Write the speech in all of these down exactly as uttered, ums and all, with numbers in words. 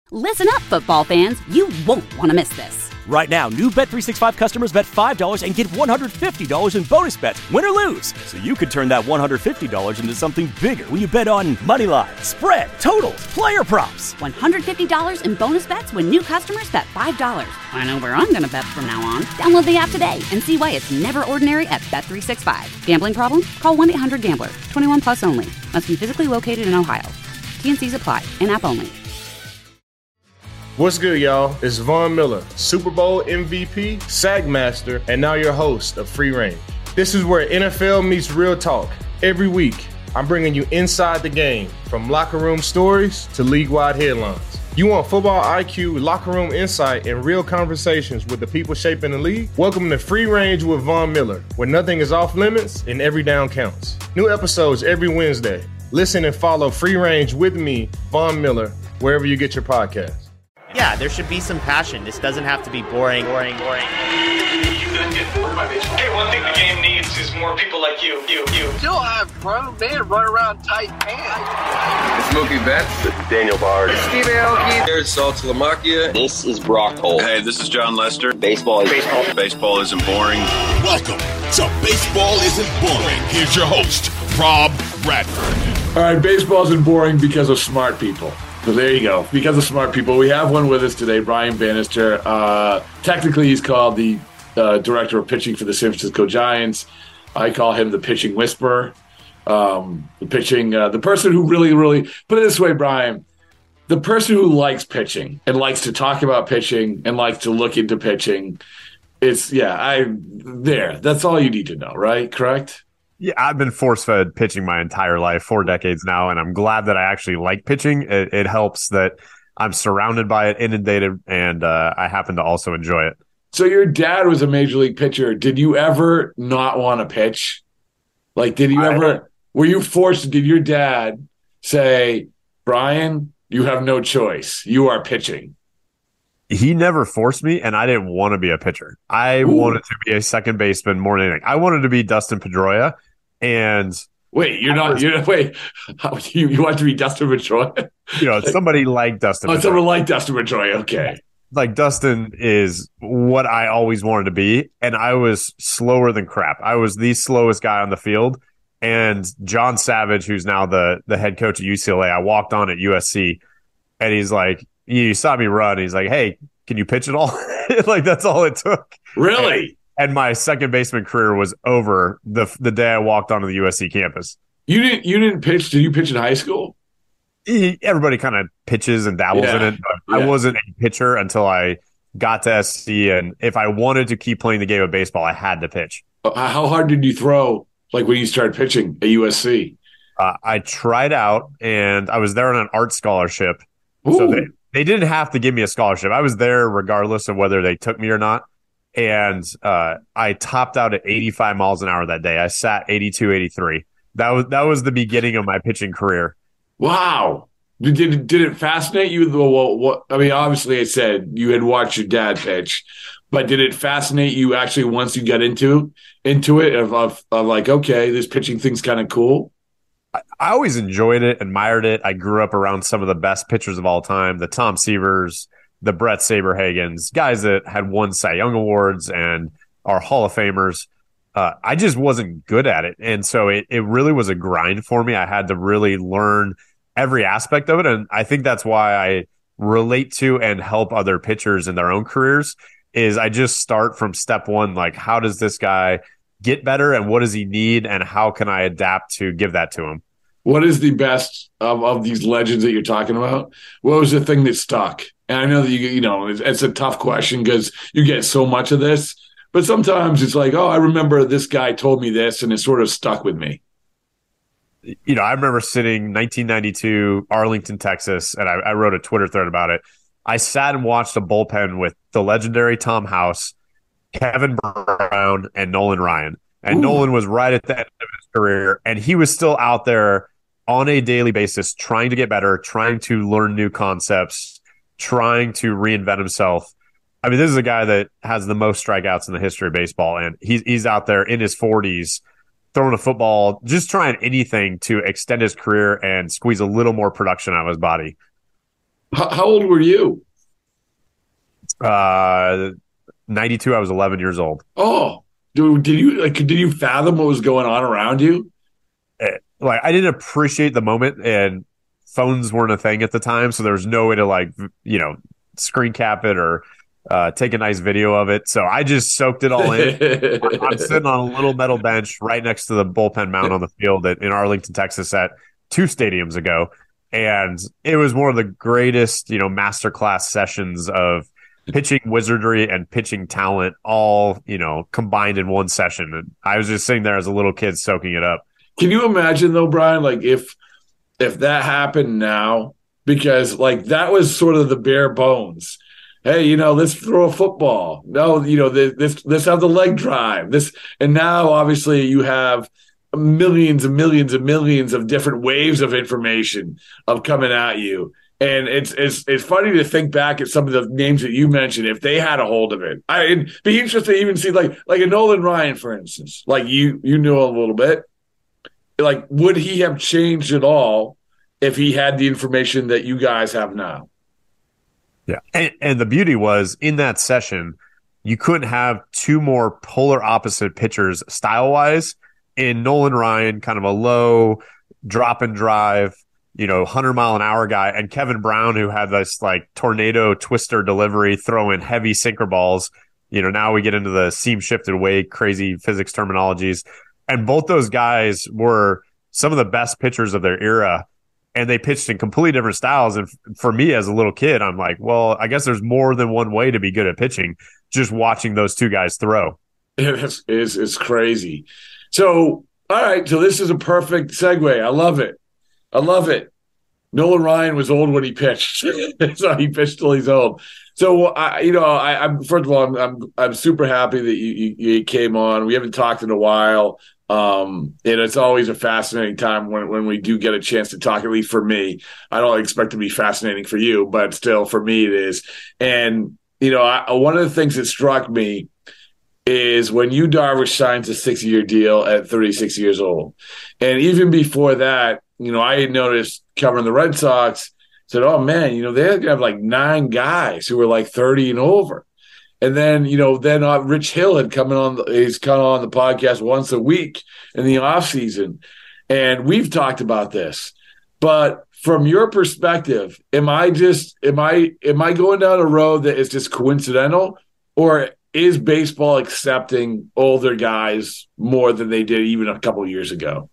Listen up, football fans. You won't want to miss this. Right now, new Bet three sixty-five customers bet five dollars and get one hundred fifty dollars in bonus bets, win or lose. So you could turn that one hundred fifty dollars into something bigger when you bet on money line, spread, totals, player props. one hundred fifty dollars in bonus bets when new customers bet five dollars. I know where I'm going to bet from now on. Download the app today and see why it's never ordinary at Bet three sixty-five. Gambling problem? Call one eight hundred gambler. twenty-one plus only. Must be physically located in Ohio. T N Cs apply. In-app only. What's good, y'all? It's Von Miller, Super Bowl M V P, Sack Master, and now your host of Free Range. This is where N F L meets real talk. Every week, I'm bringing you inside the game, from locker room stories to league-wide headlines. You want football I Q, locker room insight, and real conversations with the people shaping the league? Welcome to Free Range with Von Miller, where nothing is off limits and every down counts. New episodes every Wednesday. Listen and follow Free Range with me, Von Miller, wherever you get your podcasts. Yeah, there should be some passion. This doesn't have to be boring, boring, boring. Hey, one thing the game needs is more people like you, you, you. Still have grown men run around tight pants. It's Mookie Betts. This is Daniel Bard. It's Steve Aoki. There's Sal Talamacchia. This is Brock Holt. Hey, this is John Lester. Baseball is baseball. Baseball isn't boring. Welcome to Baseball Isn't Boring. Here's your host, Rob Bradford. All right, baseball isn't boring because of smart people. So there you go. Because of smart people, we have one with us today, Brian Bannister. Uh, technically, he's called the uh, director of pitching for the San Francisco Giants. I call him the pitching whisperer. Um, the pitching, uh, the person who really, really, put it this way, Brian, the person who likes pitching and likes to talk about pitching and likes to look into pitching. It's, yeah, I, there. That's all you need to know, right? Correct? Yeah, I've been force-fed pitching my entire life, four decades now, and I'm glad that I actually like pitching. It, it helps that I'm surrounded by it, inundated, and uh, I happen to also enjoy it. So your dad was a major league pitcher. Did you ever not want to pitch? Like, did you ever I, – were you forced – did your dad say, Brian, you have no choice. You are pitching? He never forced me, and I didn't want to be a pitcher. I Ooh. wanted to be a second baseman more than anything. I wanted to be Dustin Pedroia. And wait, you're not, was, you're not, wait, how, you, you want to be Dustin Pedroia? You know, somebody like Dustin. Oh, someone like Dustin Pedroia. Okay. Like Dustin is what I always wanted to be. And I was slower than crap. I was the slowest guy on the field. And John Savage, who's now the, the head coach at U C L A, I walked on at U S C and he's like, you saw me run. He's like, hey, can you pitch at all? Like, that's all it took. Really? And, And my second baseman career was over the the day I walked onto the U S C campus. You didn't you didn't pitch? Did you pitch in high school? Everybody kind of pitches and dabbles yeah. in it. But yeah. I wasn't a pitcher until I got to S C. And if I wanted to keep playing the game of baseball, I had to pitch. How hard did you throw, like when you started pitching at U S C? Uh, I tried out, and I was there on an art scholarship. Ooh. So they, they didn't have to give me a scholarship. I was there regardless of whether they took me or not. And uh, I topped out at eighty-five miles an hour that day. I sat eighty-two, eighty-three. That was that was the beginning of my pitching career. Wow. Did it, did it fascinate you? Well, what, I mean, obviously I said you had watched your dad pitch, but did it fascinate you actually once you got into into it of, of, of like, okay, this pitching thing's kind of cool? I, I always enjoyed it, admired it. I grew up around some of the best pitchers of all time, the Tom Seavers, the Brett Saberhagens, guys that had won Cy Young Awards and are Hall of Famers. Uh, I just wasn't good at it. And so it, it really was a grind for me. I had to really learn every aspect of it. And I think that's why I relate to and help other pitchers in their own careers is I just start from step one, like how does this guy get better and what does he need and how can I adapt to give that to him? What is the best of, of these legends that you're talking about? What was the thing that stuck? And I know that you you know it's, it's a tough question because you get so much of this, but sometimes it's like, oh, I remember this guy told me this, and it sort of stuck with me. You know, I remember sitting nineteen ninety-two, Arlington, Texas, and I, I wrote a Twitter thread about it. I sat and watched a bullpen with the legendary Tom House, Kevin Brown, and Nolan Ryan. And Ooh. Nolan was right at the end of his career, and he was still out there on a daily basis trying to get better, trying to learn new concepts, trying to reinvent himself. I mean, this is a guy that has the most strikeouts in the history of baseball, and he's he's out there in his forties throwing a football, just trying anything to extend his career and squeeze a little more production out of his body. How, how old were you? Uh, ninety-two. I was eleven years old. Oh, dude, did you like? Did you fathom what was going on around you? It, like, I didn't appreciate the moment, and phones weren't a thing at the time, so there was no way to like, you know, screen cap it or uh, take a nice video of it. So I just soaked it all in. I'm sitting on a little metal bench right next to the bullpen mound on the field at, in Arlington, Texas, at two stadiums ago, and it was one of the greatest, you know, masterclass sessions of pitching wizardry and pitching talent, all, you know, combined in one session. And I was just sitting there as a little kid soaking it up. Can you imagine though, Brian, like if if that happened now, because like that was sort of the bare bones. Hey, you know, let's throw a football. No, you know, this this let's have the leg drive. This and now obviously you have millions and millions and millions of different waves of information of coming at you. And it's it's it's funny to think back at some of the names that you mentioned if they had a hold of it. I, it'd be interesting to even see like like a Nolan Ryan, for instance. Like you you knew a little bit. Like, would he have changed at all if he had the information that you guys have now? Yeah. And, and the beauty was in that session, you couldn't have two more polar opposite pitchers style wise. In Nolan Ryan, kind of a low drop and drive, you know, one hundred mile an hour guy, and Kevin Brown, who had this like tornado twister delivery, throwing heavy sinker balls. You know, now we get into the seam shifted way, crazy physics terminologies. And both those guys were some of the best pitchers of their era, and they pitched in completely different styles. And f- for me as a little kid, I'm like, well, I guess there's more than one way to be good at pitching, just watching those two guys throw. It's, it's, it's crazy. So, all right, so this is a perfect segue. I love it. I love it. Nolan Ryan was old when he pitched, so he pitched till he's old. So, I, you know, I, I'm first of all, I'm, I'm I'm super happy that you, you, you came on. We haven't talked in a while, um, and it's always a fascinating time when when we do get a chance to talk. At least for me, I don't expect to be fascinating for you, but still, for me, it is. And you know, I, one of the things that struck me is when Yu Darvish signs a six-year deal at thirty-six years old, and even before that, you know, I had noticed covering the Red Sox. Said, oh, man, you know, they're going to have like nine guys who were like thirty and over. And then, you know, then uh, Rich Hill had come on, the, he's come on the podcast once a week in the offseason. And we've talked about this. But from your perspective, am I just, am I, am I going down a road that is just coincidental? Or is baseball accepting older guys more than they did even a couple of years ago?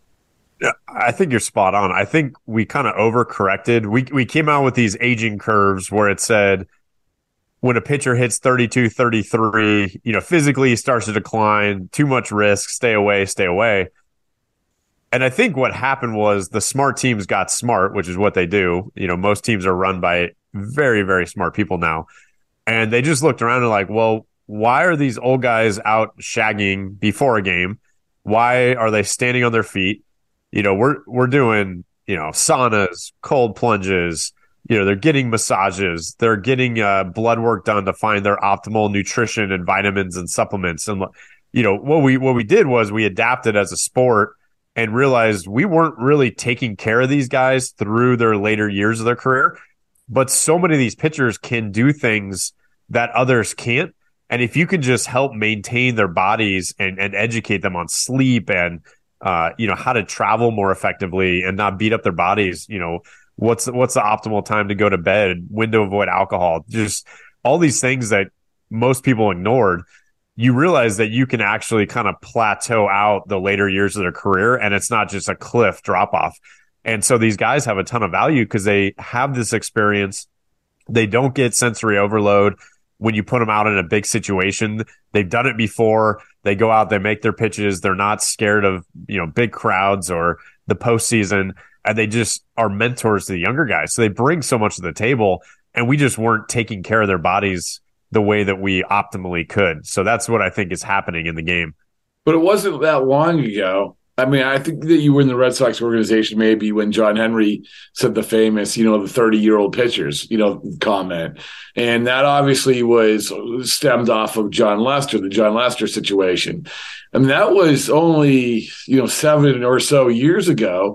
I think you're spot on. I think we kind of overcorrected. We we came out with these aging curves where it said when a pitcher hits thirty-two, thirty-three, you know, physically he starts to decline, too much risk, stay away, stay away. And I think what happened was the smart teams got smart, which is what they do. You know, most teams are run by very, very smart people now. And they just looked around and like, well, why are these old guys out shagging before a game? Why are they standing on their feet? You know, we're we're doing, you know, saunas, cold plunges, you know, they're getting massages, they're getting uh, blood work done to find their optimal nutrition and vitamins and supplements. And, you know, what we what we did was we adapted as a sport and realized we weren't really taking care of these guys through their later years of their career. But so many of these pitchers can do things that others can't. And if you can just help maintain their bodies and, and educate them on sleep and Uh, you know, how to travel more effectively and not beat up their bodies. You know, what's what's the optimal time to go to bed, when to avoid alcohol, just all these things that most people ignored. You realize that you can actually kind of plateau out the later years of their career, and it's not just a cliff drop off. And so these guys have a ton of value because they have this experience. They don't get sensory overload when you put them out in a big situation. They've done it before. They go out, they make their pitches. They're not scared of, you know, big crowds or the postseason, and they just are mentors to the younger guys. So they bring so much to the table, and we just weren't taking care of their bodies the way that we optimally could. So that's what I think is happening in the game. But it wasn't that long ago. I mean, I think that you were in the Red Sox organization maybe when John Henry said the famous, you know, the thirty-year-old pitchers, you know, comment. And that obviously was stemmed off of John Lester, the John Lester situation. I mean, that was only, you know, seven or so years ago.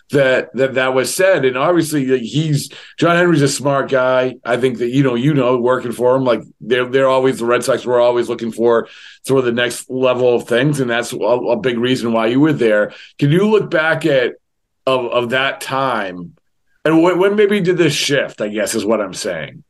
that that that was said. And obviously, like, he's John Henry's a smart guy. I think that you know, you know, working for him, like they're they're always the Red Sox were always looking for sort of the next level of things, and that's a, a big reason why you were there. Can you look back at of of that time, and when, when maybe did this shift? I guess is what I'm saying.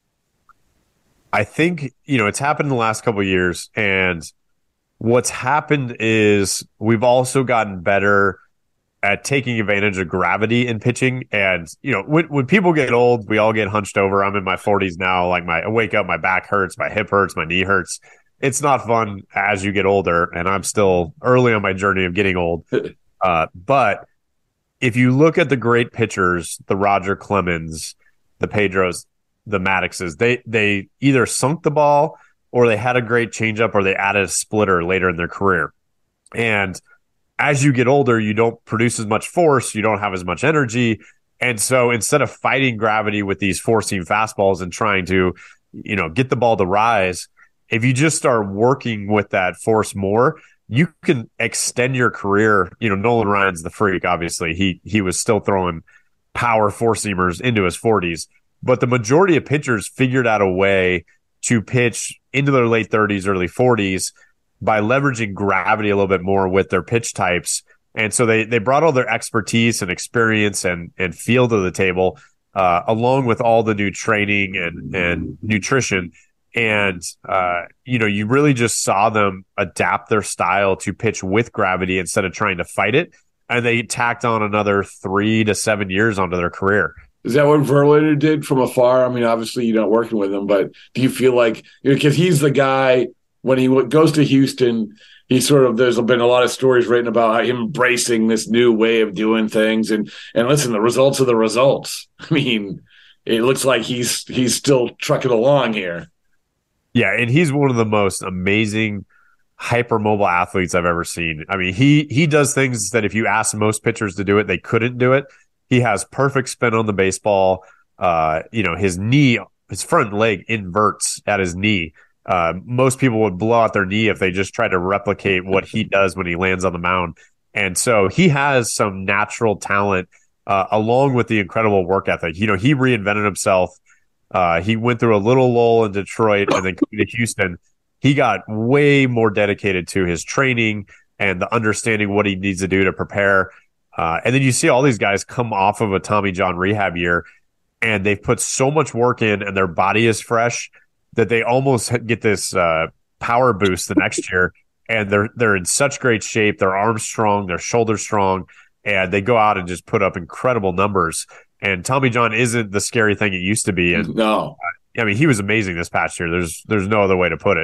I think you know it's happened in the last couple of years, and what's happened is we've also gotten better at taking advantage of gravity in pitching. And, you know, when, when people get old, we all get hunched over. I'm in my forties now. Like my, I wake up, my back hurts, my hip hurts, my knee hurts. It's not fun as you get older. And I'm still early on my journey of getting old. Uh, but if you look at the great pitchers, the Roger Clemens, the Pedros, the Maddoxes, they, they either sunk the ball or they had a great changeup or they added a splitter later in their career. And as you get older, you don't produce as much force, you don't have as much energy. And so instead of fighting gravity with these four-seam fastballs and trying to, you know, get the ball to rise, if you just start working with that force more, you can extend your career. You know, Nolan Ryan's the freak, obviously. He he was still throwing power four-seamers into his forties. But the majority of pitchers figured out a way to pitch into their late thirties, early forties, by leveraging gravity a little bit more with their pitch types. And so they they brought all their expertise and experience and and feel to the table, uh, along with all the new training and, and nutrition. And, uh, you know, you really just saw them adapt their style to pitch with gravity instead of trying to fight it. And they tacked on another three to seven years onto their career. Is that what Verlander did from afar? I mean, obviously you're not working with him, but do you feel like, because he's the guy, when he goes to Houston, he sort of, there's been a lot of stories written about him embracing this new way of doing things. And, and listen, the results are the results. I mean, it looks like he's, he's still trucking along here. Yeah. And he's one of the most amazing hypermobile athletes I've ever seen. I mean, he, he does things that if you ask most pitchers to do it, they couldn't do it. He has perfect spin on the baseball. Uh, you know, his knee, his front leg inverts at his knee. Uh, most people would blow out their knee if they just try to replicate what he does when he lands on the mound. And so he has some natural talent, uh, along with the incredible work ethic. You know, he reinvented himself. Uh, he went through a little lull in Detroit and then came to Houston. He got way more dedicated to his training and the understanding what he needs to do to prepare. Uh, and then you see all these guys come off of a Tommy John rehab year, and they've put so much work in and their body is fresh that they almost get this uh, power boost the next year, and they're they're in such great shape. Their arms strong, their shoulders strong, and they go out and just put up incredible numbers. And Tommy John isn't the scary thing it used to be. And no, I mean, he was amazing this past year. There's there's no other way to put it.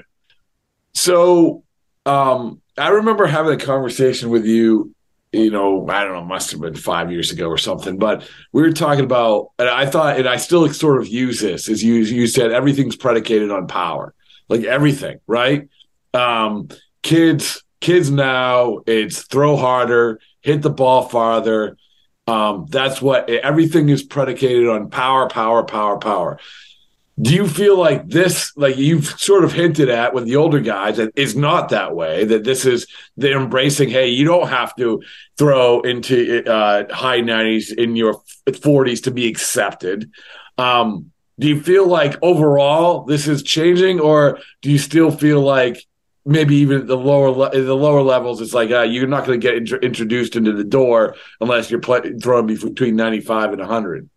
So um, I remember having a conversation with you. You know, I don't know, must have been five years ago or something, but we were talking about, and I thought, and I still sort of use this, as you you said, everything's predicated on power, like everything, right? Um, kids, kids now, it's throw harder, hit the ball farther. Um, that's what everything is predicated on: power, power, power, power. Do you feel like this, like you've sort of hinted at with the older guys, that it's not that way, that this is they're embracing, hey, you don't have to throw into uh, high nineties in your forties to be accepted. Um, do you feel like overall this is changing, or do you still feel like maybe even at the lower le- the lower levels, it's like uh, you're not going to get int- introduced into the door unless you're play- throwing between ninety-five and one hundred?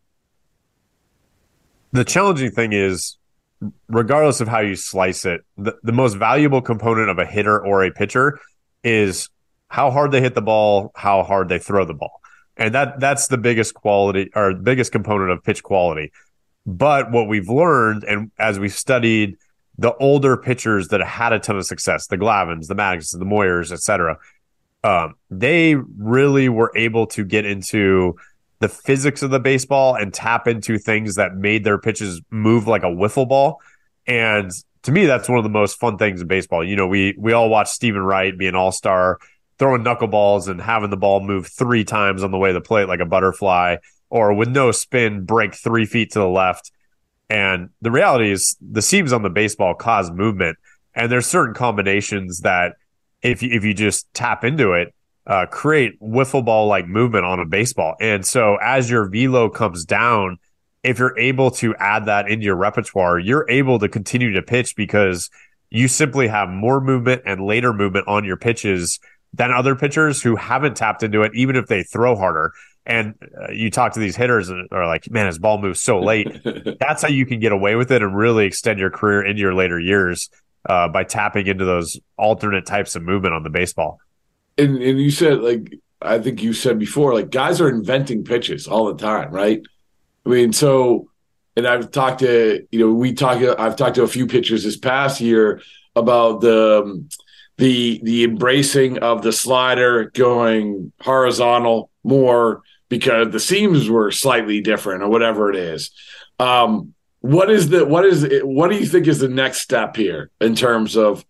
The challenging thing is, regardless of how you slice it, the, the most valuable component of a hitter or a pitcher is how hard they hit the ball, how hard they throw the ball. And that that's the biggest quality or biggest component of pitch quality. But what we've learned, and as we've studied the older pitchers that had a ton of success, the Glavins, the Maddoxes, the Moyers, et cetera, um, they really were able to get into the physics of the baseball and tap into things that made their pitches move like a wiffle ball. And to me, that's one of the most fun things in baseball. You know, we we all watch Stephen Wright be an all-star, throwing knuckleballs and having the ball move three times on the way to the plate like a butterfly, or with no spin, break three feet to the left. And the reality is the seams on the baseball cause movement. And there's certain combinations that if you, if you just tap into it, uh, create wiffle ball like movement on a baseball. And so as your velo comes down, if you're able to add that into your repertoire, you're able to continue to pitch because you simply have more movement and later movement on your pitches than other pitchers who haven't tapped into it, even if they throw harder. And uh, you talk to these hitters and are like, man, his ball moves so late. That's how you can get away with it and really extend your career into your later years uh, by tapping into those alternate types of movement on the baseball. And, and you said, like, I think you said before, like, guys are inventing pitches all the time, right? I mean, so, and I've talked to, you know, we talk, I've talked to a few pitchers this past year about the, um, the, the embracing of the slider going horizontal more because the seams were slightly different or whatever it is. Um, what is the, what is it, what do you think is the next step here in terms of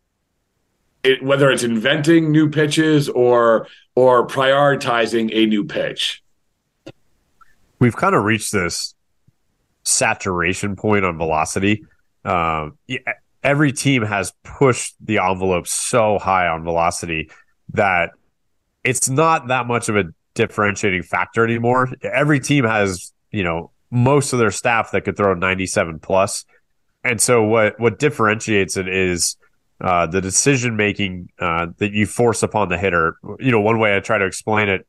it, whether it's inventing new pitches or, or prioritizing a new pitch? We've kind of reached this saturation point on velocity. Um, every team has pushed the envelope so high on velocity that it's not that much of a differentiating factor anymore. Every team has, you know, most of their staff that could throw ninety-seven plus. And so what, what differentiates it is uh, the decision making uh, that you force upon the hitter. You know, one way I try to explain it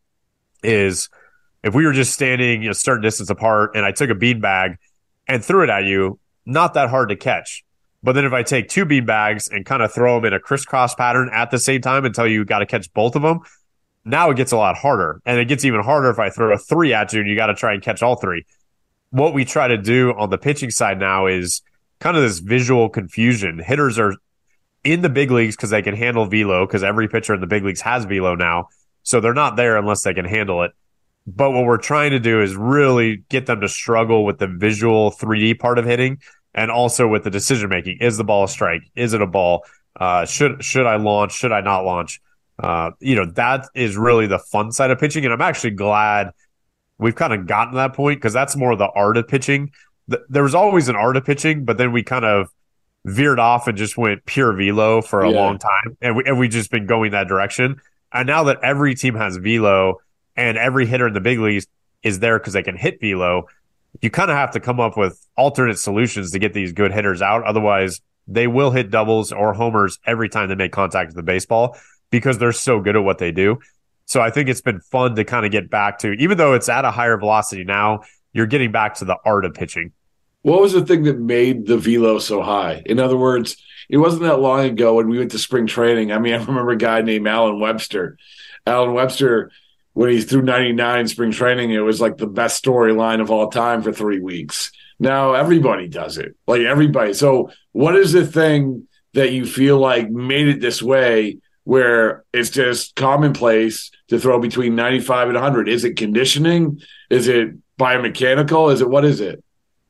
is, if we were just standing a certain distance apart and I took a beanbag and threw it at you, not that hard to catch. But then if I take two beanbags and kind of throw them in a crisscross pattern at the same time and tell you you got to catch both of them, now it gets a lot harder. And it gets even harder if I throw a three at you and you got to try and catch all three. What we try to do on the pitching side now is kind of this visual confusion. Hitters are in the big leagues because they can handle velo, because every pitcher in the big leagues has velo now. So they're not there unless they can handle it. But what we're trying to do is really get them to struggle with the visual three D part of hitting and also with the decision making. Is the ball a strike? Is it a ball? Uh, should should I launch? Should I not launch? Uh, you know, that is really the fun side of pitching. And I'm actually glad we've kind of gotten to that point because that's more the art of pitching. There was always an art of pitching, but then we kind of veered off and just went pure velo for a yeah. long time. And, we, and we've just been going that direction. And now that every team has velo, and every hitter in the big leagues is there because they can hit velo, you kind of have to come up with alternate solutions to get these good hitters out. Otherwise, they will hit doubles or homers every time they make contact with the baseball because they're so good at what they do. So I think it's been fun to kind of get back to, even though it's at a higher velocity now, you're getting back to the art of pitching. What was the thing that made the velo so high? In other words, it wasn't that long ago when we went to spring training. I mean, I remember a guy named Alan Webster. Alan Webster, when he threw ninety-nine spring training, it was like the best storyline of all time for three weeks. Now everybody does it, like everybody. So what is the thing that you feel like made it this way where it's just commonplace to throw between ninety-five and one hundred? Is it conditioning? Is it biomechanical? Is it, what is it?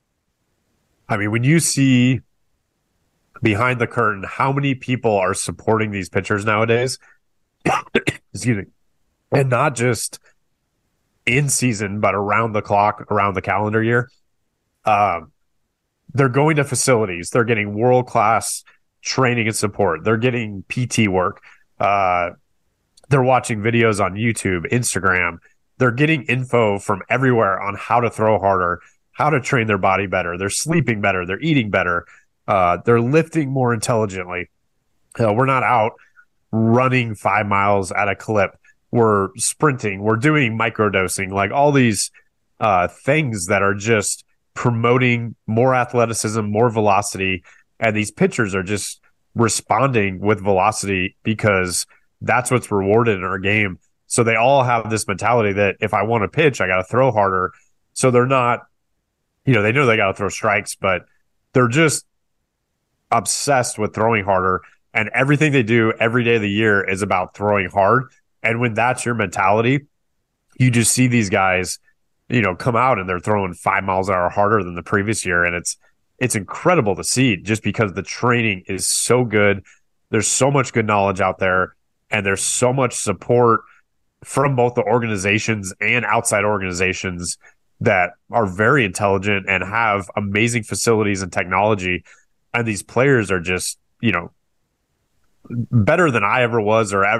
I mean, when you see behind the curtain how many people are supporting these pitchers nowadays, excuse me, and not just in season, but around the clock, around the calendar year. Um, they're going to facilities. They're getting world-class training and support. They're getting P T work. Uh, they're watching videos on YouTube, Instagram. They're getting info from everywhere on how to throw harder, how to train their body better. They're sleeping better. They're eating better. Uh, they're lifting more intelligently. Uh, we're not out running five miles at a clip. We're sprinting, we're doing microdosing, like all these uh, things that are just promoting more athleticism, more velocity. And these pitchers are just responding with velocity because that's what's rewarded in our game. So they all have this mentality that if I want to pitch, I got to throw harder. So they're not, you know, they know they got to throw strikes, but they're just obsessed with throwing harder. And everything they do every day of the year is about throwing hard. And when that's your mentality, you just see these guys, you know, come out and they're throwing five miles an hour harder than the previous year. And it's it's incredible to see just because the training is so good. There's so much good knowledge out there, and there's so much support from both the organizations and outside organizations that are very intelligent and have amazing facilities and technology. And these players are just, you know, better than I ever was or ever.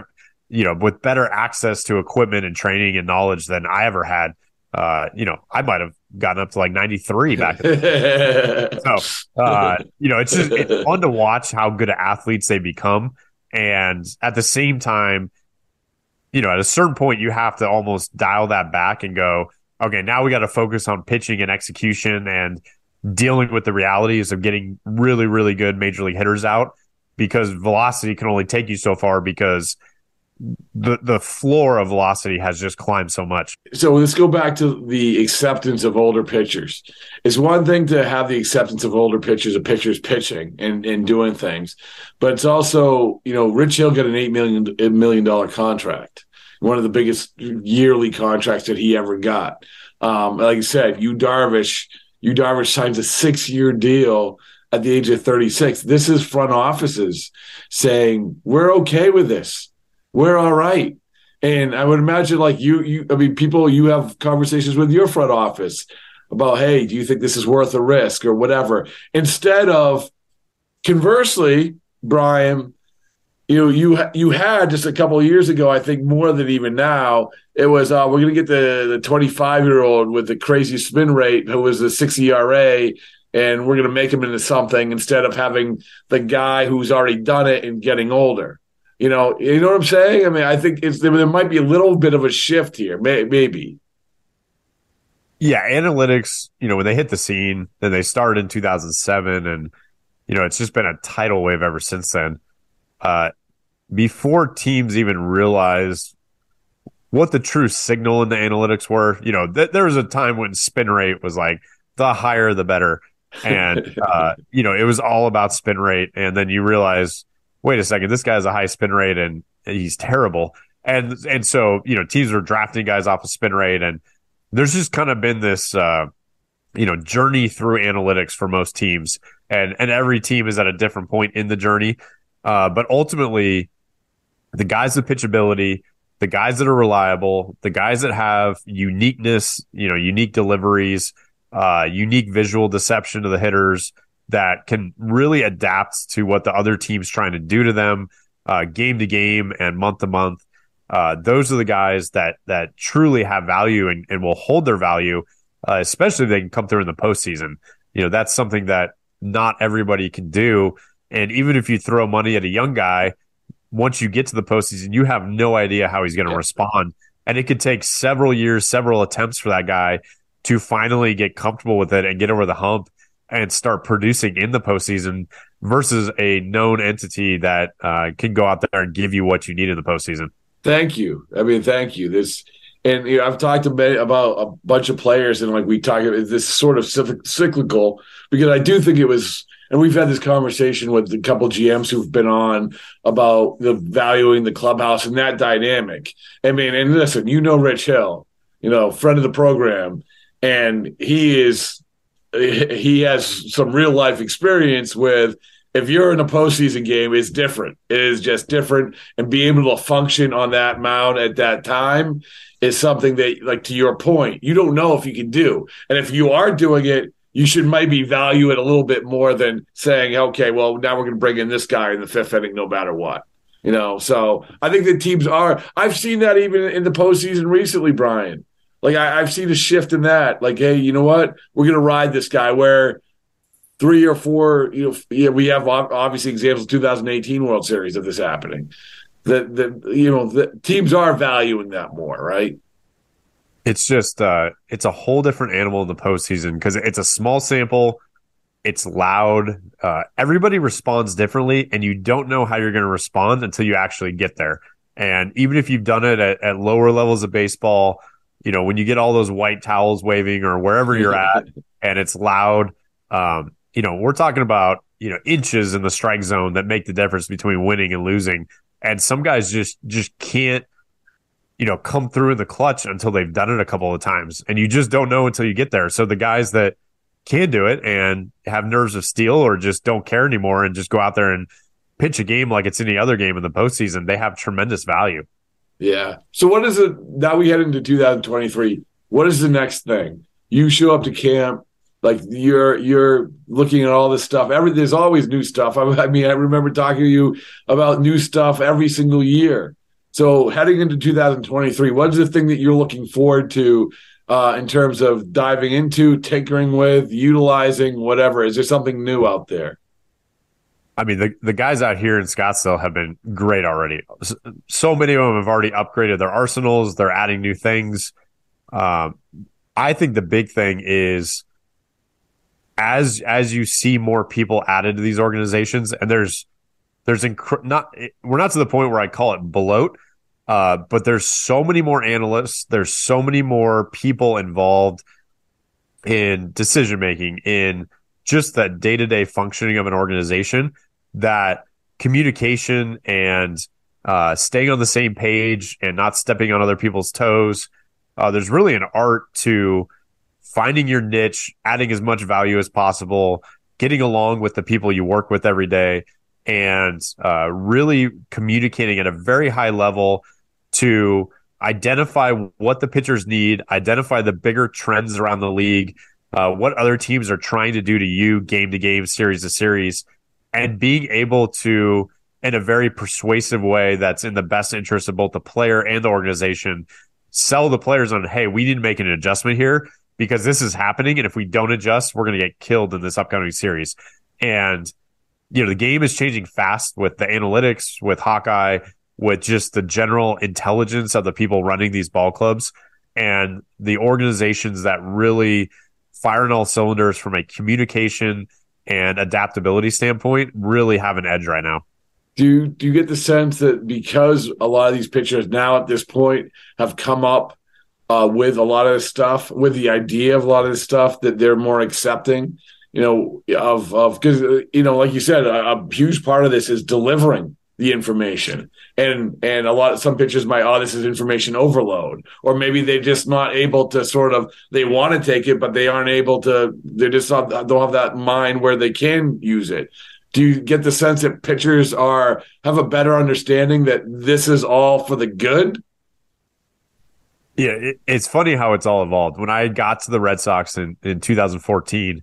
you know, with better access to equipment and training and knowledge than I ever had. Uh, you know, I might have gotten up to like ninety-three back then. So, uh, you know, it's just it's fun to watch how good athletes they become. And at the same time, you know, at a certain point, you have to almost dial that back and go, okay, now we got to focus on pitching and execution and dealing with the realities of getting really, really good major league hitters out, because velocity can only take you so far, because the the floor of velocity has just climbed so much. So let's go back to the acceptance of older pitchers. It's one thing to have the acceptance of older pitchers, of pitchers pitching and, and doing things, but it's also, you know, Rich Hill got an eight million million dollar contract, one of the biggest yearly contracts that he ever got. Um, like I said, Yu Darvish, Yu Darvish signs a six year deal at the age of thirty-six. This is front offices saying, we're okay with this. We're all right. And I would imagine, like you, you, I mean, people, you have conversations with your front office about, hey, do you think this is worth a risk or whatever? Instead of, conversely, Brian, you know, you you had just a couple of years ago, I think more than even now, it was, uh, we're going to get the the twenty-five-year-old with the crazy spin rate who was a six E R A, and we're going to make him into something, instead of having the guy who's already done it and getting older. You know, you know what I'm saying? I mean, I think it's there, there might be a little bit of a shift here, may, maybe. Yeah, analytics, you know, when they hit the scene, then they started in two thousand seven, and, you know, it's just been a tidal wave ever since then. Uh, before teams even realized what the true signal in the analytics were, you know, th- there was a time when spin rate was like the higher the better. And, uh, you know, it was all about spin rate. And then you realize, wait a second, this guy has a high spin rate and he's terrible. And and so, you know, teams were drafting guys off of spin rate. And there's just kind of been this, uh, you know, journey through analytics for most teams. And, and every team is at a different point in the journey. Uh, but ultimately, the guys with pitchability, the guys that are reliable, the guys that have uniqueness, you know, unique deliveries, uh, unique visual deception to the hitters, that can really adapt to what the other team's trying to do to them, uh, game to game and month to month. Uh, those are the guys that that truly have value and, and will hold their value, uh, especially if they can come through in the postseason. You know, that's something that not everybody can do. And even if you throw money at a young guy, once you get to the postseason, you have no idea how he's going to yeah. respond. And it could take several years, several attempts for that guy to finally get comfortable with it and get over the hump and start producing in the postseason, versus a known entity that uh, can go out there and give you what you need in the postseason. Thank you. I mean, thank you. This, and you know, I've talked a bit about a bunch of players, and like we talk about this sort of cyclical, because I do think it was, and we've had this conversation with a couple G Ms who've been on about the valuing the clubhouse and that dynamic. I mean, and listen, you know, Rich Hill, you know, friend of the program, and he is, he has some real life experience with, if you're in a postseason game, it's different. It is just different. And being able to function on that mound at that time is something that, like, to your point, you don't know if you can do. And if you are doing it, you should maybe value it a little bit more than saying, okay, well, now we're going to bring in this guy in the fifth inning no matter what. You know, so I think the teams are – I've seen that even in the postseason recently, Brian. Like, I, I've seen a shift in that. Like, hey, you know what? We're going to ride this guy, where three or four, you know, yeah, we have obviously examples of two thousand eighteen World Series of this happening. That, the, you know, the teams are valuing that more, right? It's just, uh, it's a whole different animal in the postseason, because it's a small sample. It's loud. Uh, everybody responds differently, and you don't know how you're going to respond until you actually get there. And even if you've done it at, at lower levels of baseball, you know, when you get all those white towels waving or wherever you're at and it's loud, um, you know, we're talking about, you know, inches in the strike zone that make the difference between winning and losing. And some guys just, just can't, you know, come through in the clutch until they've done it a couple of times. And you just don't know until you get there. So the guys that can do it and have nerves of steel, or just don't care anymore and just go out there and pitch a game like it's any other game in the postseason, they have tremendous value. Yeah. So what is it now? We head into two thousand twenty-three. What is the next thing? You show up to camp, like you're you're looking at all this stuff. Every there's always new stuff. I, I mean, I remember talking to you about new stuff every single year. So heading into two thousand twenty-three, what's the thing that you're looking forward to uh, in terms of diving into, tinkering with, utilizing, whatever? Is there something new out there? I mean, the, the guys out here in Scottsdale have been great already. So many of them have already upgraded their arsenals. They're adding new things. Um, I think the big thing is as as you see more people added to these organizations, and there's there's inc- not we're not to the point where I call it bloat, uh, but there's so many more analysts. There's so many more people involved in decision making, in just the day-to-day functioning of an organization, that communication and uh, staying on the same page and not stepping on other people's toes, uh, there's really an art to finding your niche, adding as much value as possible, getting along with the people you work with every day, and uh, really communicating at a very high level to identify what the pitchers need, identify the bigger trends around the league, uh, what other teams are trying to do to you game to game, series to series, and being able to, in a very persuasive way that's in the best interest of both the player and the organization, sell the players on, hey, we need to make an adjustment here because this is happening, and if we don't adjust, we're going to get killed in this upcoming series. And, you know, the game is changing fast with the analytics, with Hawkeye, with just the general intelligence of the people running these ball clubs, and the organizations that really fire on all cylinders from a communication and adaptability standpoint really have an edge right now. Do you, do you get the sense that because a lot of these pitchers now at this point have come up uh, with a lot of this stuff, with the idea of a lot of this stuff, that they're more accepting, you know, of, of, because, you know, like you said, a, a huge part of this is delivering the information. And, and a lot of some pitchers might, oh, this is information overload, or maybe they're just not able to sort of, they want to take it, but they aren't able to, they just not, don't have that mind where they can use it. Do you get the sense that pitchers are have a better understanding that this is all for the good? Yeah, it, it's funny how it's all evolved. When I got to the Red Sox in, in two thousand fourteen,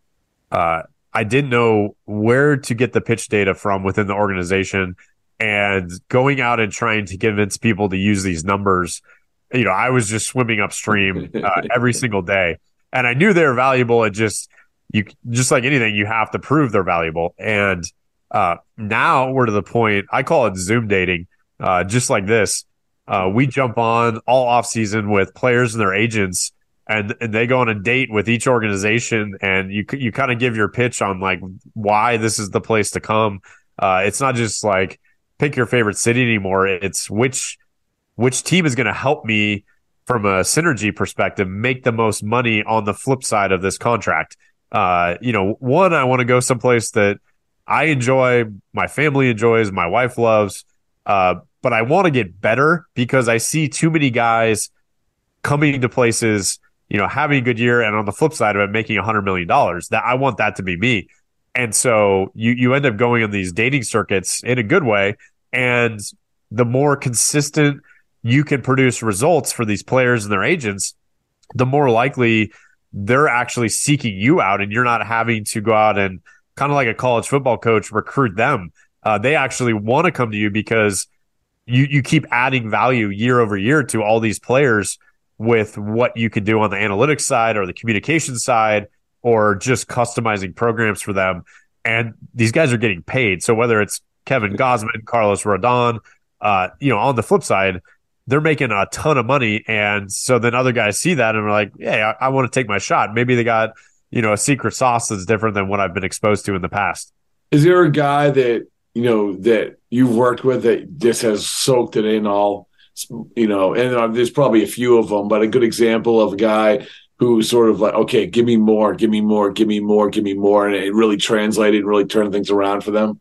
uh, I didn't know where to get the pitch data from within the organization, and going out and trying to convince people to use these numbers, you know, I was just swimming upstream uh, every single day. And I knew they were valuable. It just, you just like anything, you have to prove they're valuable. And uh, now we're to the point, I call it Zoom dating, uh, just like this. Uh, we jump on all off season with players and their agents, and, and they go on a date with each organization, and you you kind of give your pitch on like why this is the place to come. Uh, it's not just like pick your favorite city anymore. It's which which team is going to help me from a synergy perspective make the most money on the flip side of this contract. Uh, you know, one, I want to go someplace that I enjoy, my family enjoys, my wife loves, uh, but I want to get better because I see too many guys coming to places, you know, having a good year, and on the flip side of it, making one hundred million dollars. That I want that to be me. And so you, you end up going on these dating circuits in a good way, and the more consistent you can produce results for these players and their agents, the more likely they're actually seeking you out, and you're not having to go out and kind of like a college football coach recruit them. Uh, they actually want to come to you because you, you keep adding value year over year to all these players with what you could do on the analytics side or the communication side, or just customizing programs for them. And these guys are getting paid. So whether it's Kevin Gausman, Carlos Rodon, uh, you know, on the flip side, they're making a ton of money. And so then other guys see that and are like, hey, I, I want to take my shot. Maybe they got, you know, a secret sauce that's different than what I've been exposed to in the past. Is there a guy that, you know, that you've worked with that just has soaked it in all, you know, and uh, there's probably a few of them, but a good example of a guy who sort of like, okay, give me more, give me more, give me more, give me more. And it really translated and really turned things around for them?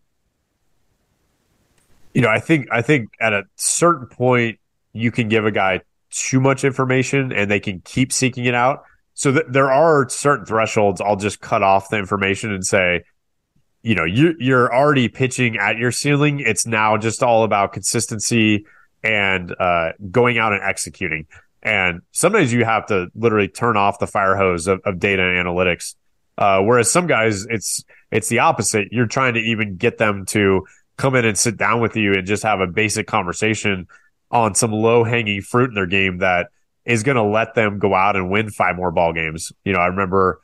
You know, I think, I think at a certain point, you can give a guy too much information and they can keep seeking it out. So th- there are certain thresholds. I'll just cut off the information and say, you know, you, you're already pitching at your ceiling. It's now just all about consistency and uh, going out and executing. And sometimes you have to literally turn off the fire hose of, of data and analytics. Uh, whereas some guys, it's it's the opposite. You're trying to even get them to come in and sit down with you and just have a basic conversation on some low hanging fruit in their game that is going to let them go out and win five more ball games. You know, I remember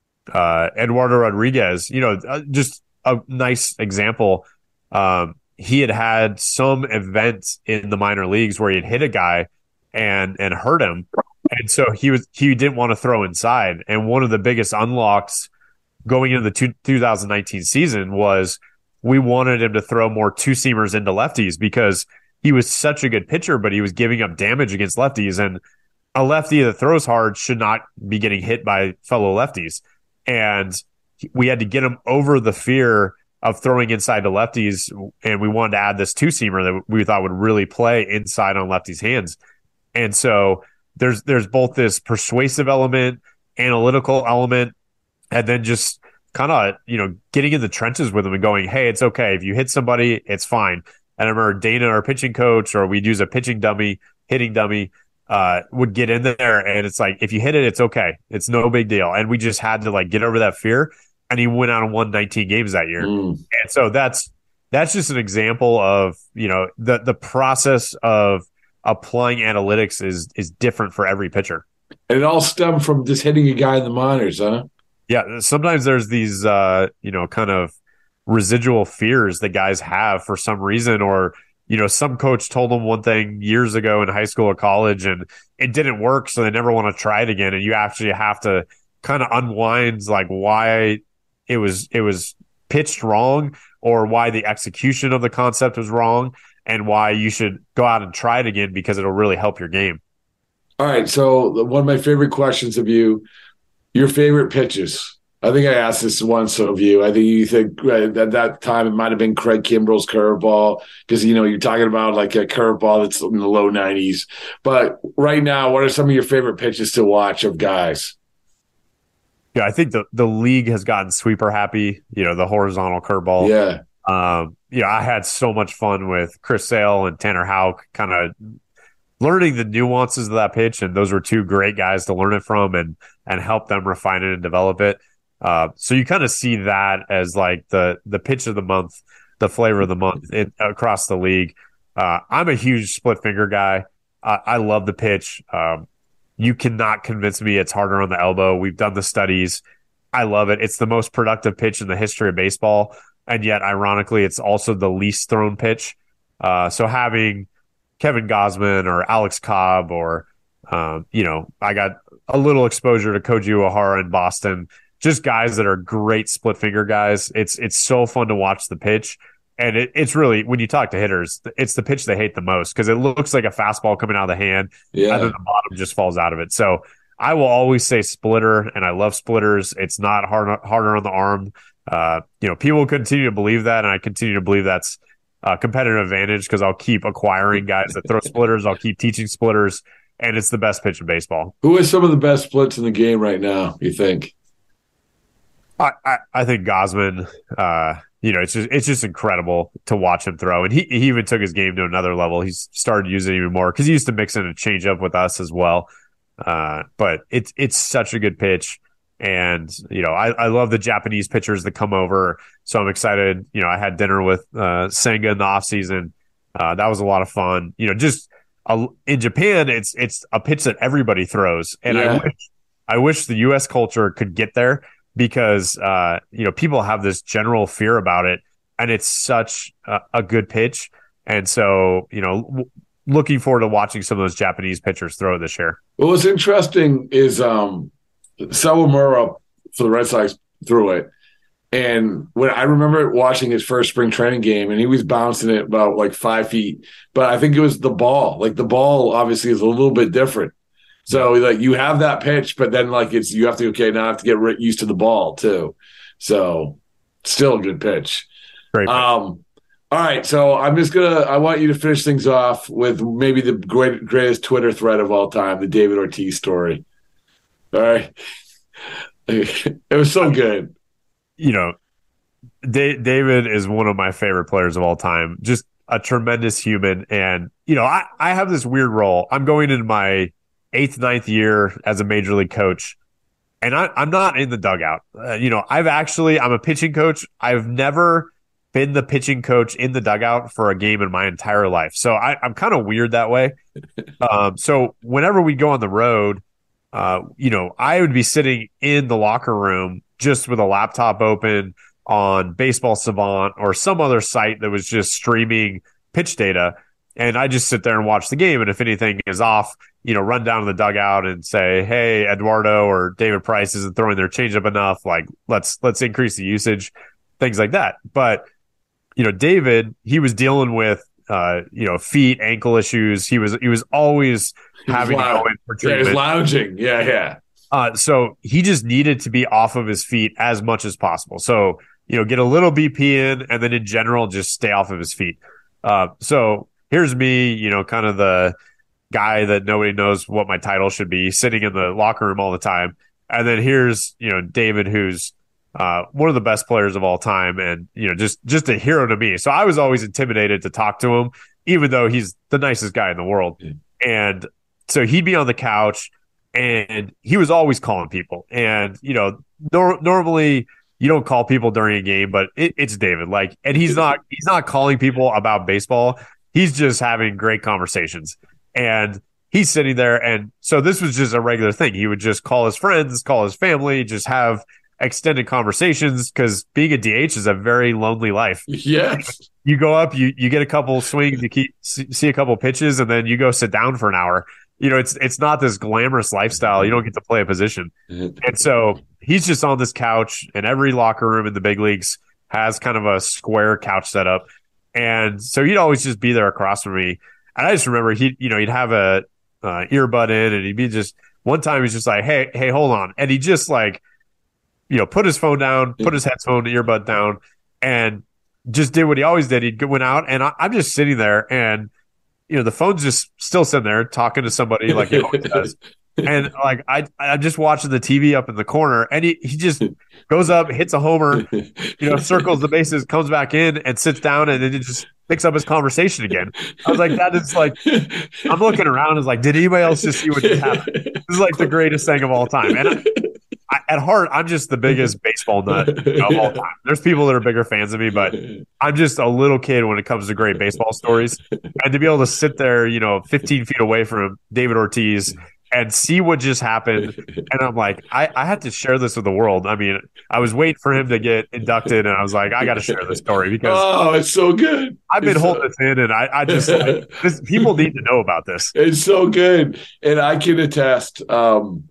uh, Eduardo Rodriguez, you know, uh, just a nice example. Um, he had had some event in the minor leagues where he had hit a guy and, and hurt him. And so he was, he didn't want to throw inside. And one of the biggest unlocks going into the two, twenty nineteen season was we wanted him to throw more two seamers into lefties because he was such a good pitcher, but he was giving up damage against lefties. And a lefty that throws hard should not be getting hit by fellow lefties. And we had to get him over the fear of throwing inside to lefties. And we wanted to add this two seamer that we thought would really play inside on lefties' hands. And so there's, there's both this persuasive element, analytical element, and then just kind of, you know, getting in the trenches with them and going, hey, it's okay. If you hit somebody, it's fine. And I remember Dana, our pitching coach, or we'd use a pitching dummy, hitting dummy, uh, would get in there. And it's like, if you hit it, it's okay. It's no big deal. And we just had to like get over that fear. And he went out and won nineteen games that year. Mm. And so that's, that's just an example of, you know, the, the process of applying analytics is, is different for every pitcher. And it all stemmed from just hitting a guy in the minors, huh? Yeah. Sometimes there's these, uh, you know, kind of residual fears that guys have for some reason, or, you know, some coach told them one thing years ago in high school or college and it didn't work. So they never want to try it again. And you actually have to kind of unwind like why it was, it was pitched wrong, or why the execution of the concept was wrong, and why you should go out and try it again because it'll really help your game. All right. So one of my favorite questions of you, your favorite pitches. I think I asked this once of you. I think you think uh, at that time it might have been Craig Kimbrell's curveball because, you know, you're talking about like a curveball that's in the low nineties. But right now, what are some of your favorite pitches to watch of guys? Yeah, I think the, the league has gotten sweeper happy, you know, the horizontal curveball. Yeah. Um, you know, I had so much fun with Chris Sale and Tanner Houck kind of learning the nuances of that pitch. And those were two great guys to learn it from and, and help them refine it and develop it. Uh, so you kind of see that as like the, the pitch of the month, the flavor of the month in, across the league. Uh, I'm a huge split finger guy. Uh, I love the pitch. Um, you cannot convince me it's harder on the elbow. We've done the studies. I love it. It's the most productive pitch in the history of baseball. And yet, ironically, it's also the least thrown pitch. Uh, so having Kevin Gausman or Alex Cobb or, um, you know, I got a little exposure to Koji Uehara in Boston, just guys that are great split finger guys. It's it's so fun to watch the pitch. And it, it's really, when you talk to hitters, it's the pitch they hate the most because it looks like a fastball coming out of the hand, yeah. and then the bottom just falls out of it. So I will always say splitter, and I love splitters. It's not hard, harder on the arm. Uh, you know, people continue to believe that, and I continue to believe that's a competitive advantage because I'll keep acquiring guys that throw splitters. I'll keep teaching splitters, and it's the best pitch in baseball. Who is some of the best splits in the game right now, you think? I, I, I think Gausman, uh, you know, it's just it's just incredible to watch him throw. And he, he even took his game to another level. He's started using it even more because he used to mix in a changeup with us as well. Uh, but it's it's such a good pitch. And, you know, I, I love the Japanese pitchers that come over. So I'm excited. You know, I had dinner with uh, Senga in the offseason. Uh, that was a lot of fun. You know, just a, in Japan, it's it's a pitch that everybody throws. And yeah. I wish I wish the U S culture could get there. Because, uh, you know, people have this general fear about it, and it's such a, a good pitch. And so, you know, w- looking forward to watching some of those Japanese pitchers throw it this year. Well, what's interesting is um, Sawamura for the Red Sox threw it. And when I remember watching his first spring training game, and he was bouncing it about like five feet. But I think it was the ball. Like the ball obviously is a little bit different. So like you have that pitch, but then like it's you have to okay now I have to get re- used to the ball too. So still a good pitch. Great pitch. Um, all right, so I'm just gonna I want you to finish things off with maybe the great, greatest Twitter thread of all time, the David Ortiz story. All right, it was so good. You know, D- David is one of my favorite players of all time. Just a tremendous human, and you know I I have this weird role. I'm going into my eighth, ninth year as a major league coach. And I, I'm not in the dugout. Uh, you know, I've actually, I'm a pitching coach. I've never been the pitching coach in the dugout for a game in my entire life. So I, I'm kind of weird that way. Um, so whenever we go on the road, uh, you know, I would be sitting in the locker room just with a laptop open on Baseball Savant or some other site that was just streaming pitch data. And I just sit there and watch the game. And if anything is off, you know, run down to the dugout and say, hey, Eduardo or David Price isn't throwing their changeup enough. Like, let's let's increase the usage, things like that. But you know, David, he was dealing with, uh, you know, feet, ankle issues. He was he was always he having was to go in for treatment. Yeah, he was lounging. Yeah, yeah. Uh, so he just needed to be off of his feet as much as possible. So, you know, get a little B P in, and then in general, just stay off of his feet. Uh, so here's me, you know, kind of the guy that nobody knows what my title should be, sitting in the locker room all the time. And then here's, you know, David, who's Uh, one of the best players of all time, and you know, just just a hero to me. So I was always intimidated to talk to him, even though he's the nicest guy in the world. Mm. And so he'd be on the couch, and he was always calling people. And you know, nor- normally you don't call people during a game, but it, it's David. Like, and he's not he's not calling people about baseball. He's just having great conversations, and he's sitting there. And so this was just a regular thing. He would just call his friends, call his family, just have extended conversations, because being a D H is a very lonely life. Yes. You go up, you you get a couple swings, you keep see a couple pitches, and then you go sit down for an hour. You know, it's it's not this glamorous lifestyle. You don't get to play a position. And so he's just on this couch, and every locker room in the big leagues has kind of a square couch setup. And so he'd always just be there across from me. And I just remember he, you know, he'd have a uh, earbud in, and he'd be just, one time he's just like, hey, hey, hold on. And he just like, you know, put his phone down, put his headphone, earbud down, and just did what he always did. He went out, and I, I'm just sitting there, and you know, the phone's just still sitting there talking to somebody like he always does. And like I, I'm just watching the T V up in the corner, and he, he just goes up, hits a homer, you know, circles the bases, comes back in, and sits down, and then it just picks up his conversation again. I was like, that is like, I'm looking around, is like, did anybody else just see what just happened? This is like the greatest thing of all time. And I, I, at heart, I'm just the biggest baseball nut of all time. There's people that are bigger fans of me, but I'm just a little kid when it comes to great baseball stories. And to be able to sit there, you know, fifteen feet away from David Ortiz and see what just happened, and I'm like, I, I had to share this with the world. I mean, I was waiting for him to get inducted, and I was like, I got to share this story because oh, it's so good. I've been it's holding so... this in, and I, I just like, this, people need to know about this. It's so good, and I can attest. Um,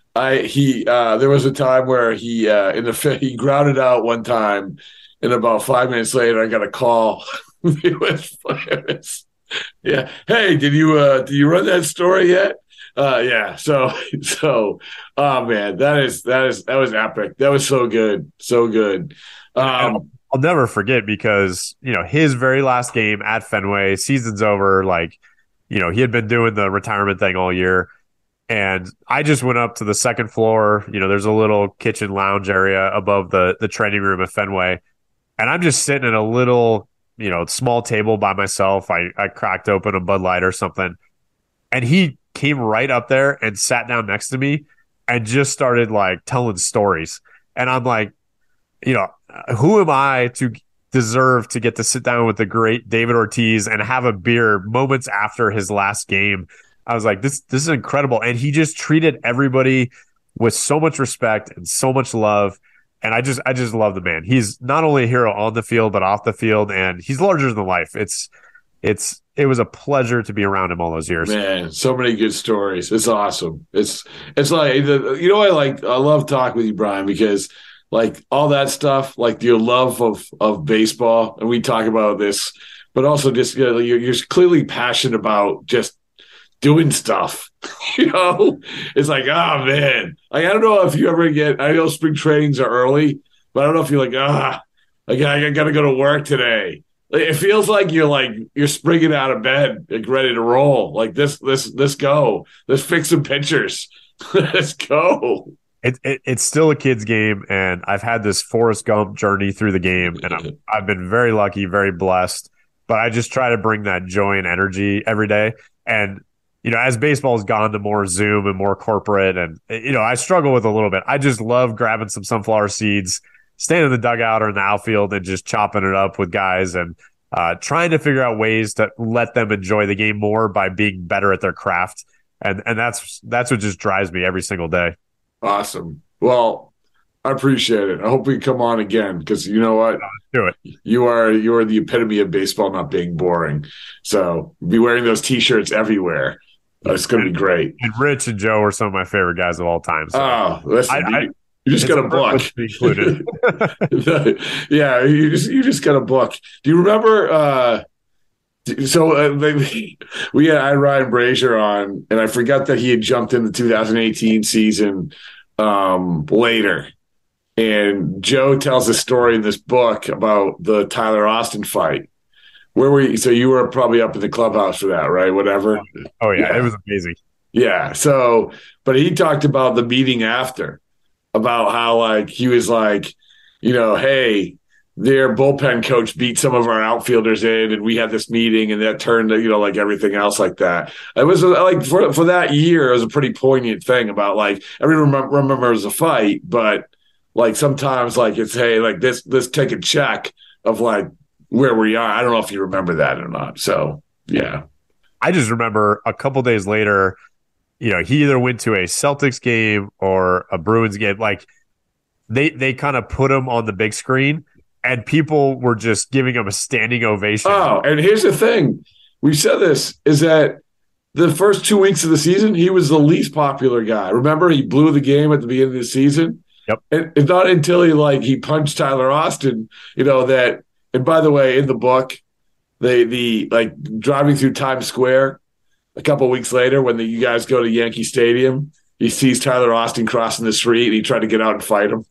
I he uh, there was a time where he uh, in the he grounded out one time, and about five minutes later, I got a call. It was, it was, yeah, hey, did you uh, did you run that story yet? Uh, yeah, so so oh man, that is that is that was epic. That was so good, so good. Um, I'll never forget, because you know, his very last game at Fenway, season's over. Like, you know, he had been doing the retirement thing all year. And I just went up to the second floor. You know, there's a little kitchen lounge area above the the training room at Fenway. And I'm just sitting at a little, you know, small table by myself. I, I cracked open a Bud Light or something. And he came right up there and sat down next to me and just started like telling stories. And I'm like, you know, who am I to deserve to get to sit down with the great David Ortiz and have a beer moments after his last game? I was like, this this is incredible. And he just treated everybody with so much respect and so much love. And I just I just love the man. He's not only a hero on the field, but off the field, and he's larger than life. It's it's it was a pleasure to be around him all those years. Man, so many good stories. It's awesome. It's it's like, you know, I like I love talking with you, Brian, because like all that stuff, like your love of of baseball, and we talk about this, but also just, you know, you're, you're clearly passionate about just doing stuff. You know, it's like, oh man, like, I don't know if you ever get, I know spring trainings are early, but I don't know if you're like, ah, like, I gotta go to work today. Like, it feels like you're like, you're springing out of bed, like ready to roll. Like this, this, let's go. Let's fix some pictures. Let's go. It, it, it's still a kid's game, and I've had this Forrest Gump journey through the game, and I'm, I've been very lucky, very blessed, but I just try to bring that joy and energy every day. And you know, as baseball's gone to more Zoom and more corporate, and, you know, I struggle with a little bit. I just love grabbing some sunflower seeds, staying in the dugout or in the outfield and just chopping it up with guys and uh, trying to figure out ways to let them enjoy the game more by being better at their craft. And and that's that's what just drives me every single day. Awesome. Well, I appreciate it. I hope we come on again because you know what? Do it. You are you are the epitome of baseball not being boring. So be wearing those T-shirts everywhere. It's going to be great. And Rich and Joe are some of my favorite guys of all time. So oh, listen, I, you, I, you just got a book. Included. yeah, you just you just got a book. Do you remember? Uh, so uh, they, we had I had Ryan Brazier on, and I forgot that he had jumped in the two thousand eighteen season um, later. And Joe tells a story in this book about the Tyler Austin fight. Where were you? So you were probably up in the clubhouse for that, right? Whatever. Oh, yeah. yeah. It was amazing. Yeah. So, but he talked about the meeting after, about how, like, he was like, you know, hey, their bullpen coach beat some of our outfielders in, and we had this meeting, and that turned to, you know, like everything else like that. It was like for, for that year, it was a pretty poignant thing about, like, everyone remember, remembers a fight, but like sometimes, like, it's, hey, like, this, let's take a check of, like, where we are. I don't know if you remember that or not. So, yeah. I just remember a couple days later, you know, he either went to a Celtics game or a Bruins game. Like, they they kind of put him on the big screen, and people were just giving him a standing ovation. Oh, and here's the thing. We said this, is that the first two weeks of the season, he was the least popular guy. Remember, he blew the game at the beginning of the season? Yep. And it's not until he, like, he punched Tyler Austin, you know, that – and by the way, in the book, they the like driving through Times Square a couple of weeks later when the, you guys go to Yankee Stadium, he sees Tyler Austin crossing the street and he tried to get out and fight him.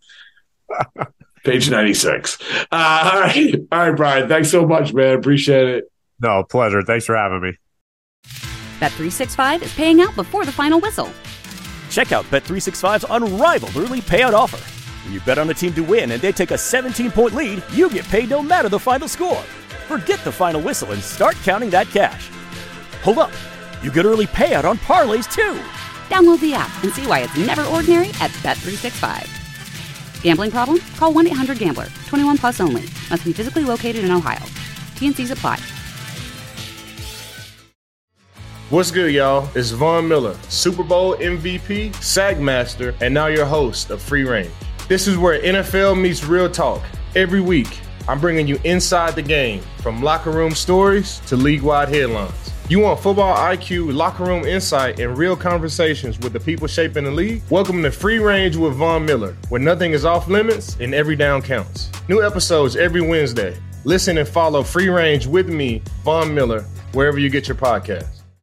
Page ninety-six. Uh, all right. All right, Brian. Thanks so much, man. Appreciate it. No, pleasure. Thanks for having me. Bet three sixty-five is paying out before the final whistle. Check out Bet three sixty-five's unrivaled early payout offer. When you bet on a team to win and they take a seventeen-point lead, you get paid no matter the final score. Forget the final whistle and start counting that cash. Hold up. You get early payout on parlays, too. Download the app and see why it's never ordinary at Bet three sixty-five. Gambling problem? Call one eight hundred gambler. twenty-one plus only. Must be physically located in Ohio. T and Cs apply. What's good, y'all? It's Von Miller, Super Bowl M V P, Sack Master, and now your host of Free Range. This is where N F L meets real talk. Every week, I'm bringing you inside the game, from locker room stories to league-wide headlines. You want football I Q, locker room insight, and real conversations with the people shaping the league? Welcome to Free Range with Von Miller, where nothing is off limits and every down counts. New episodes every Wednesday. Listen and follow Free Range with me, Von Miller, wherever you get your podcasts.